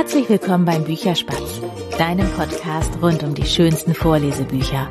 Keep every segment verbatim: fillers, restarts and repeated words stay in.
Herzlich willkommen beim Bücherspatz, deinem Podcast rund um die schönsten Vorlesebücher.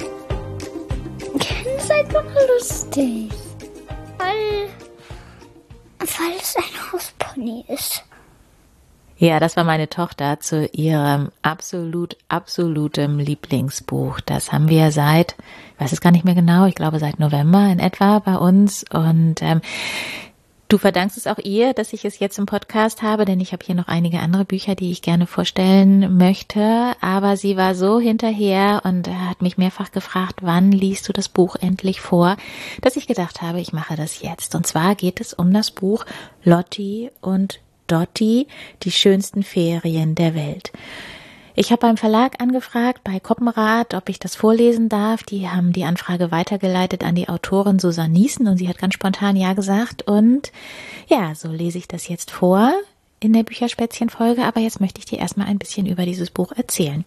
Das ist einfach lustig, weil, weil es ein Hauspony ist. Ja, das war meine Tochter zu ihrem absolut, absolutem Lieblingsbuch. Das haben wir seit, ich weiß es gar nicht mehr genau, ich glaube seit November in etwa bei uns. Und ähm, du verdankst es auch ihr, dass ich es jetzt im Podcast habe, denn ich habe hier noch einige andere Bücher, die ich gerne vorstellen möchte. Aber sie war so hinterher und hat mich mehrfach gefragt, wann liest du das Buch endlich vor, dass ich gedacht habe, ich mache das jetzt. Und zwar geht es um das Buch Lotti und Dotti, die schönsten Ferien der Welt. Ich habe beim Verlag angefragt, bei Koppenrad, ob ich das vorlesen darf. Die haben die Anfrage weitergeleitet an die Autorin Susanne Niesen und sie hat ganz spontan ja gesagt. Und ja, so lese ich das jetzt vor in der Bücherspätzchen-Folge. Aber jetzt möchte ich dir erstmal ein bisschen über dieses Buch erzählen.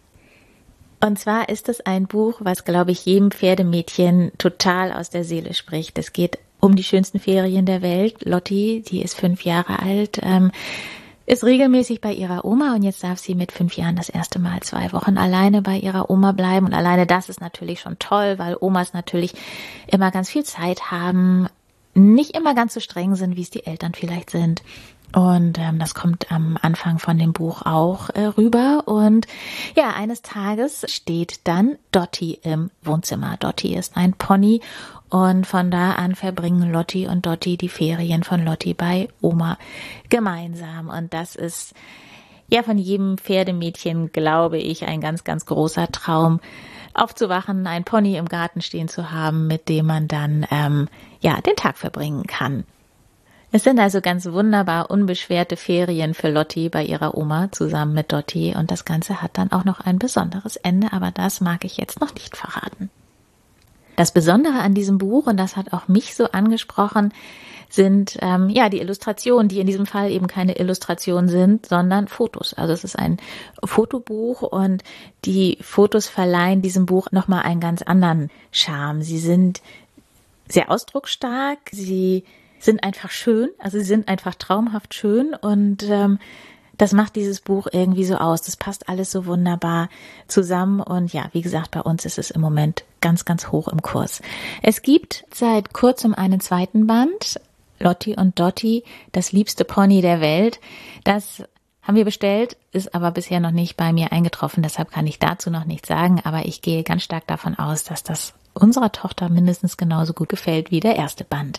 Und zwar ist es ein Buch, was, glaube ich, jedem Pferdemädchen total aus der Seele spricht. Es geht um die schönsten Ferien der Welt. Lotti, die ist fünf Jahre alt, ähm, ist regelmäßig bei ihrer Oma und jetzt darf sie mit fünf Jahren das erste Mal zwei Wochen alleine bei ihrer Oma bleiben. Und alleine das ist natürlich schon toll, weil Omas natürlich immer ganz viel Zeit haben, nicht immer ganz so streng sind, wie es die Eltern vielleicht sind. Und ähm, das kommt am Anfang von dem Buch auch äh, rüber. Und ja, eines Tages steht dann Dotti im Wohnzimmer. Dotti ist ein Pony und von da an verbringen Lotti und Dotti die Ferien von Lotti bei Oma gemeinsam. Und das ist ja von jedem Pferdemädchen, glaube ich, ein ganz, ganz großer Traum, aufzuwachen, ein Pony im Garten stehen zu haben, mit dem man dann ähm, ja den Tag verbringen kann. Es sind also ganz wunderbar unbeschwerte Ferien für Lotti bei ihrer Oma zusammen mit Dotti und das Ganze hat dann auch noch ein besonderes Ende, aber das mag ich jetzt noch nicht verraten. Das Besondere an diesem Buch, und das hat auch mich so angesprochen, sind ähm, ja die Illustrationen, die in diesem Fall eben keine Illustrationen sind, sondern Fotos. Also es ist ein Fotobuch und die Fotos verleihen diesem Buch nochmal einen ganz anderen Charme. Sie sind sehr ausdrucksstark, sie sind einfach schön, also sie sind einfach traumhaft schön und ähm, das macht dieses Buch irgendwie so aus. Das passt alles so wunderbar zusammen und ja, wie gesagt, bei uns ist es im Moment ganz, ganz hoch im Kurs. Es gibt seit kurzem einen zweiten Band, Lotti und Dotti, das liebste Pony der Welt. Das haben wir bestellt, ist aber bisher noch nicht bei mir eingetroffen, deshalb kann ich dazu noch nichts sagen, aber ich gehe ganz stark davon aus, dass das unserer Tochter mindestens genauso gut gefällt wie der erste Band.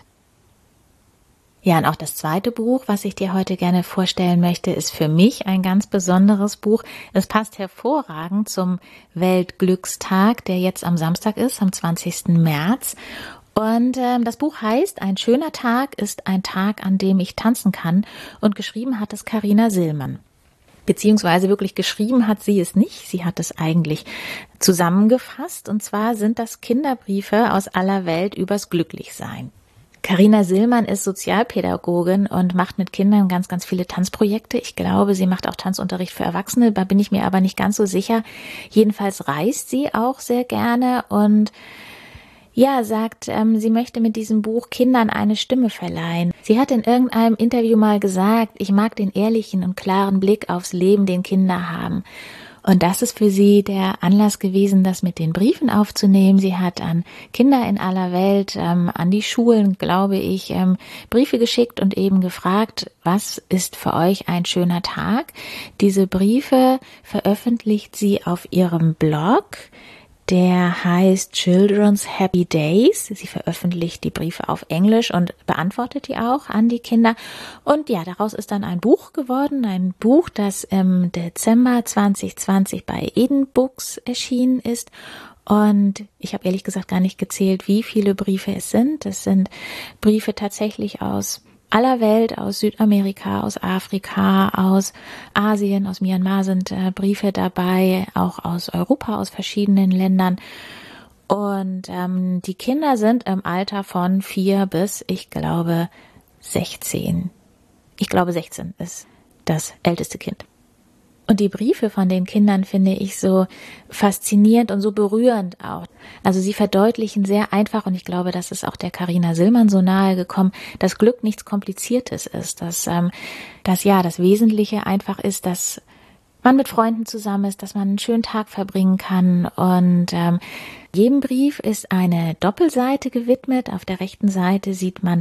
Ja, und auch das zweite Buch, was ich dir heute gerne vorstellen möchte, ist für mich ein ganz besonderes Buch. Es passt hervorragend zum Weltglückstag, der jetzt am Samstag ist, am zwanzigsten März. Und ähm, das Buch heißt, ein schöner Tag ist ein Tag, an dem ich tanzen kann. Und geschrieben hat es Carina Sillmann. Beziehungsweise wirklich geschrieben hat sie es nicht. Sie hat es eigentlich zusammengefasst. Und zwar sind das Kinderbriefe aus aller Welt übers Glücklichsein. Carina Sillmann ist Sozialpädagogin und macht mit Kindern ganz, ganz viele Tanzprojekte. Ich glaube, sie macht auch Tanzunterricht für Erwachsene, da bin ich mir aber nicht ganz so sicher. Jedenfalls reist sie auch sehr gerne und ja, sagt, ähm, sie möchte mit diesem Buch Kindern eine Stimme verleihen. Sie hat in irgendeinem Interview mal gesagt, ich mag den ehrlichen und klaren Blick aufs Leben, den Kinder haben. Und das ist für sie der Anlass gewesen, das mit den Briefen aufzunehmen. Sie hat an Kinder in aller Welt, ähm, an die Schulen, glaube ich, ähm, Briefe geschickt und eben gefragt, was ist für euch ein schöner Tag? Diese Briefe veröffentlicht sie auf ihrem Blog. Der heißt Children's Happy Days. Sie veröffentlicht die Briefe auf Englisch und beantwortet die auch an die Kinder. Und ja, daraus ist dann ein Buch geworden, ein Buch, das im Dezember zwanzig zwanzig bei Eden Books erschienen ist. Und ich habe ehrlich gesagt gar nicht gezählt, wie viele Briefe es sind. Es sind Briefe tatsächlich aus aller Welt, aus Südamerika, aus Afrika, aus Asien, aus Myanmar sind äh, Briefe dabei, auch aus Europa, aus verschiedenen Ländern. Und ähm, die Kinder sind im Alter von vier bis, ich glaube, sechzehn. Ich glaube, sechzehn ist das älteste Kind. Und die Briefe von den Kindern finde ich so faszinierend und so berührend auch. Also sie verdeutlichen sehr einfach, und ich glaube, das ist auch der Carina Sillmann so nahe gekommen, dass Glück nichts Kompliziertes ist, dass, ähm, dass ja das Wesentliche einfach ist, dass man mit Freunden zusammen ist, dass man einen schönen Tag verbringen kann. Und ähm, jedem Brief ist eine Doppelseite gewidmet. Auf der rechten Seite sieht man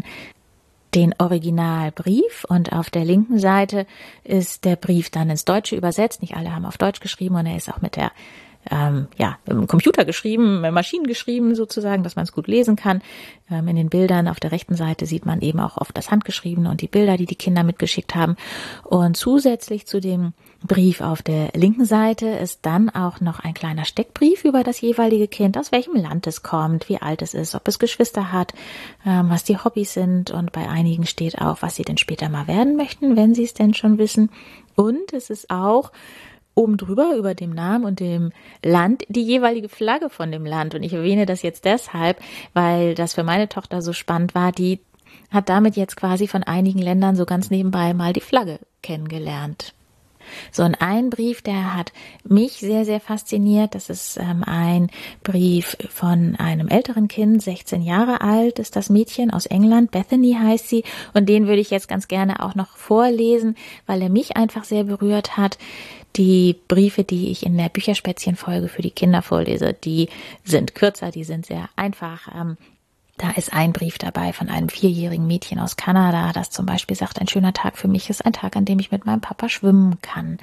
den Originalbrief und auf der linken Seite ist der Brief dann ins Deutsche übersetzt. Nicht alle haben auf Deutsch geschrieben und er ist auch mit der ähm, ja im Computer geschrieben, mit Maschinen geschrieben sozusagen, dass man es gut lesen kann. Ähm, in den Bildern auf der rechten Seite sieht man eben auch oft das Handgeschriebene und die Bilder, die die Kinder mitgeschickt haben. Und zusätzlich zu dem Brief auf der linken Seite ist dann auch noch ein kleiner Steckbrief über das jeweilige Kind, aus welchem Land es kommt, wie alt es ist, ob es Geschwister hat, ähm, was die Hobbys sind, und bei einigen steht auch, was sie denn später mal werden möchten, wenn sie es denn schon wissen. Und es ist auch oben drüber über dem Namen und dem Land die jeweilige Flagge von dem Land. Und ich erwähne das jetzt deshalb, weil das für meine Tochter so spannend war. Die hat damit jetzt quasi von einigen Ländern so ganz nebenbei mal die Flagge kennengelernt. So, und ein Brief, der hat mich sehr, sehr fasziniert. Das ist ähm, ein Brief von einem älteren Kind, sechzehn Jahre alt ist das Mädchen aus England, Bethany heißt sie. Und den würde ich jetzt ganz gerne auch noch vorlesen, weil er mich einfach sehr berührt hat. Die Briefe, die ich in der Bücherspätzchen-Folge für die Kinder vorlese, die sind kürzer, die sind sehr einfach. Ähm, Da ist ein Brief dabei von einem vierjährigen Mädchen aus Kanada, das zum Beispiel sagt, ein schöner Tag für mich ist ein Tag, an dem ich mit meinem Papa schwimmen kann.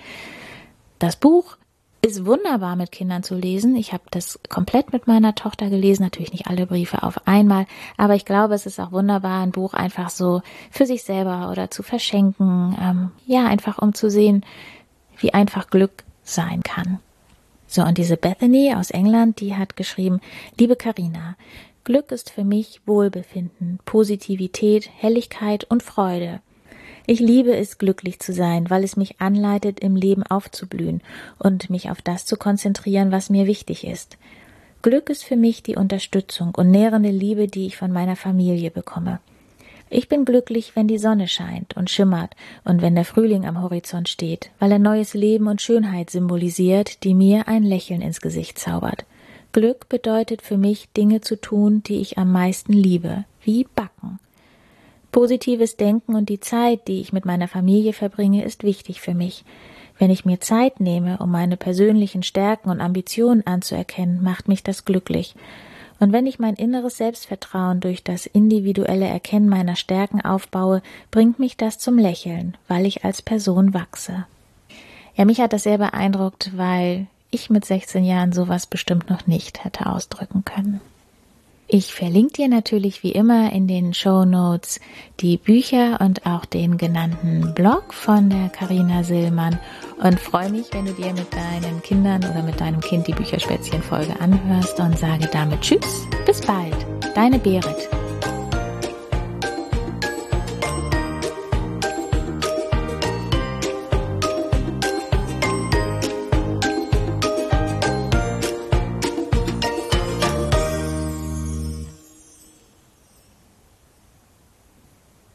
Das Buch ist wunderbar mit Kindern zu lesen. Ich habe das komplett mit meiner Tochter gelesen, natürlich nicht alle Briefe auf einmal, aber ich glaube, es ist auch wunderbar, ein Buch einfach so für sich selber oder zu verschenken. Ähm, ja, einfach um zu sehen, wie einfach Glück sein kann. So, und diese Bethany aus England, die hat geschrieben, liebe Carina, Glück ist für mich Wohlbefinden, Positivität, Helligkeit und Freude. Ich liebe es, glücklich zu sein, weil es mich anleitet, im Leben aufzublühen und mich auf das zu konzentrieren, was mir wichtig ist. Glück ist für mich die Unterstützung und nährende Liebe, die ich von meiner Familie bekomme. Ich bin glücklich, wenn die Sonne scheint und schimmert und wenn der Frühling am Horizont steht, weil er neues Leben und Schönheit symbolisiert, die mir ein Lächeln ins Gesicht zaubert. Glück bedeutet für mich, Dinge zu tun, die ich am meisten liebe, wie Backen. Positives Denken und die Zeit, die ich mit meiner Familie verbringe, ist wichtig für mich. Wenn ich mir Zeit nehme, um meine persönlichen Stärken und Ambitionen anzuerkennen, macht mich das glücklich. Und wenn ich mein inneres Selbstvertrauen durch das individuelle Erkennen meiner Stärken aufbaue, bringt mich das zum Lächeln, weil ich als Person wachse. Ja, mich hat das sehr beeindruckt, weil ich mit sechzehn Jahren sowas bestimmt noch nicht hätte ausdrücken können. Ich verlinke dir natürlich wie immer in den Shownotes die Bücher und auch den genannten Blog von der Carina Sillmann und freue mich, wenn du dir mit deinen Kindern oder mit deinem Kind die Bücherspätzchen-Folge anhörst und sage damit Tschüss, bis bald, deine Berit.